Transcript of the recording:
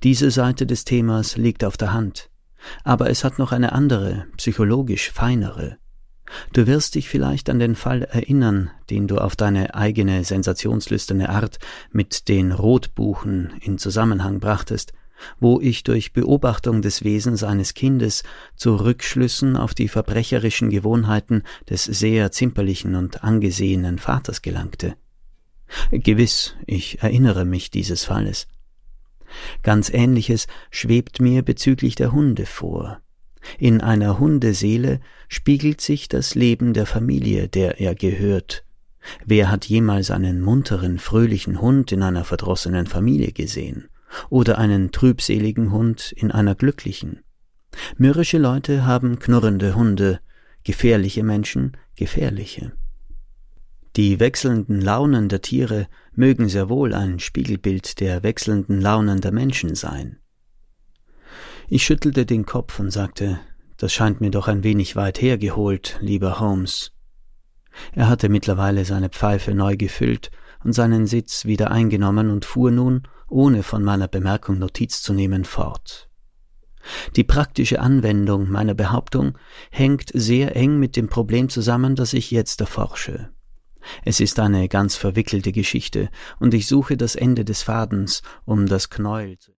Diese Seite des Themas liegt auf der Hand, aber es hat noch eine andere, psychologisch feinere. Du wirst dich vielleicht an den Fall erinnern, den du auf deine eigene sensationslüsterne Art mit den Rotbuchen in Zusammenhang brachtest, wo ich durch Beobachtung des Wesens eines Kindes zu Rückschlüssen auf die verbrecherischen Gewohnheiten des sehr zimperlichen und angesehenen Vaters gelangte. Gewiss, ich erinnere mich dieses Falles. Ganz Ähnliches schwebt mir bezüglich der Hunde vor. In einer Hundeseele spiegelt sich das Leben der Familie, der er gehört. Wer hat jemals einen munteren, fröhlichen Hund in einer verdrossenen Familie gesehen? Oder einen trübseligen Hund in einer glücklichen? Mürrische Leute haben knurrende Hunde, gefährliche Menschen gefährliche. Die wechselnden Launen der Tiere mögen sehr wohl ein Spiegelbild der wechselnden Launen der Menschen sein. Ich schüttelte den Kopf und sagte, das scheint mir doch ein wenig weit hergeholt, lieber Holmes. Er hatte mittlerweile seine Pfeife neu gefüllt und seinen Sitz wieder eingenommen und fuhr nun, ohne von meiner Bemerkung Notiz zu nehmen, fort. Die praktische Anwendung meiner Behauptung hängt sehr eng mit dem Problem zusammen, das ich jetzt erforsche. Es ist eine ganz verwickelte Geschichte, und ich suche das Ende des Fadens, um das Knäuel zu